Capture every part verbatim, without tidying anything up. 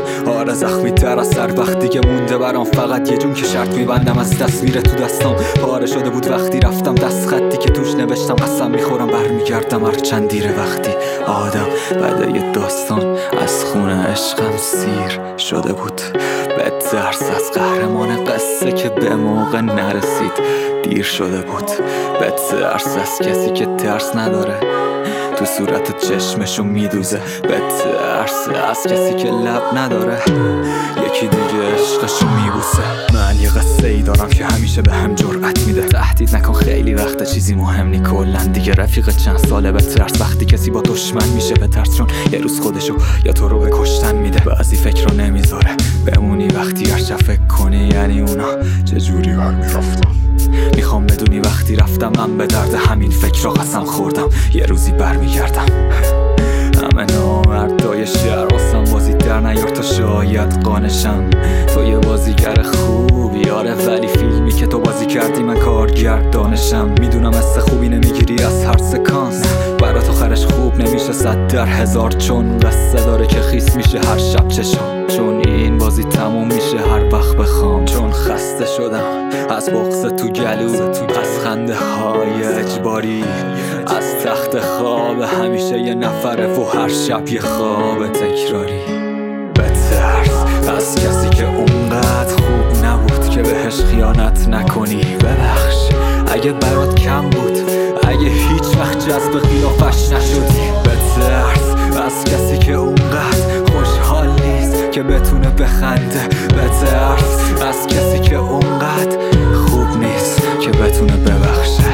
آره زخمی تر از سر وقتی که مونده برام فقط یه جون که شرط میبندم از تصویر تو دستام. پاره شده بود وقتی رفتم دست خطی که توش نوشتم قسم میخورم برمیگردم هر چند دیره. وقتی آدم بعد یه داستان از خونه عشقم سیر شده بود، به ترس از قهرمان قصه که به موقع نرسید دیر شده بود، به ترس از کسی که ترس نداره تو صورت چشمشو میدوزه، به ترس از کسی که لب نداره یکی دیگه عشقشو میبوسه. من یه قصه ای دارم که همیشه به هم جرأت میده، تهدید نکن خیلی وقت چیزی مهم نی کلن دیگه. رفیق چند ساله به ترس وقتی کسی با دشمن میشه به ترس، چون یه روز خودشو یا تو رو به کشتن میده. بعضی فکر رو نمیذاره بمونی وقتی هر شب فکر کنی یعنی اونا چجوری برمیرفتن. میخوام بدونی وقتی رفتم من به درد همین فکر رو قسم خوردم یه روزی برمیگردم. همه نامردای شهر واسم بازی در نیار تا شاید قانشم. تو یه بازیگر خوبی آره، ولی فیلمی که تو بازی کردی من کارگردانشم. میدونم حس خوبی نمیگیری از هر سکانس، برات آخرش خوب نمیشه صد در هزار، چون قصه داره که خیس میشه هر شب چشام، چون این بازی تموم میشه هر وقت بخوام، چون خسته شدم از بغض تو گلو، از خنده های اجباری، از تخت خواب همیشه یه نفره و هر شب یه خواب تکراری. بترس از کسی که اونقدر خوب نبود که بهش خیانت نکنی. ببخش اگه برات کم بود، اگه هیچ وقت جذب قیافش نشدی. بترس از کسی که اونقدر خوشحال نیست که بتونه بخنده. بترس از کسی که اونقدر خوب نیست که بتونه ببخشه.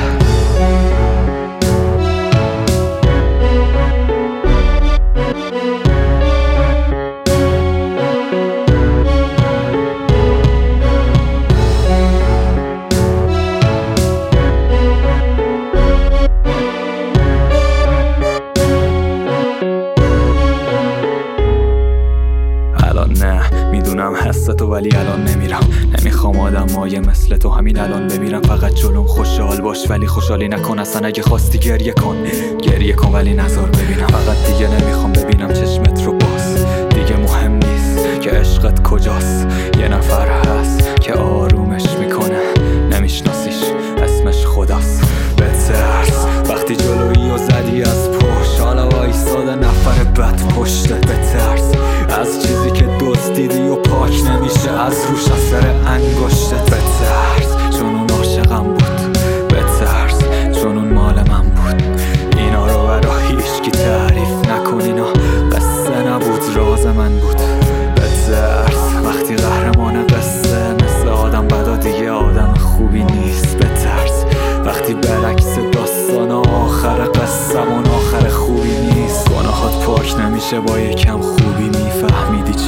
نه میدونم حس تو ولی الان نمیرم، نمیخوام آدم مایه مثل تو همین الان بمیرم. فقط جلوم خوشحال باش ولی خوشحالی نکن، اصلا اگه خواستی گریه کن گریه کن ولی نظر ببینم. فقط دیگه نمیخوام ببینم چشمت رو باز، دیگه مهم نیست که عشقت کجاست. یه نفر هست که آرومش میکنه نمیشناسیش اسمش خداست. بترس وقتی جلویی و زدی از پشت، حالا وایساده نفر بد پشته. بترس از چیزی که دزدیدی و پاک نمیشه از روش اثر انگشتت. بترس چون اون عاشقم بود، بترس چون اون مال من بود. اینا رو برا هیچکی تعریف نکن، اینا قصه نبود راز من بود. بترس وقتی قهرمان قصه مثل آدم بدا دیگه آدم خوبی نیست. بترس وقتی برعکس داستان آخر قصه‌مون آخر خوبی نیست. گناهات پاک نمیشه با یکم خوبی، میفهمیدی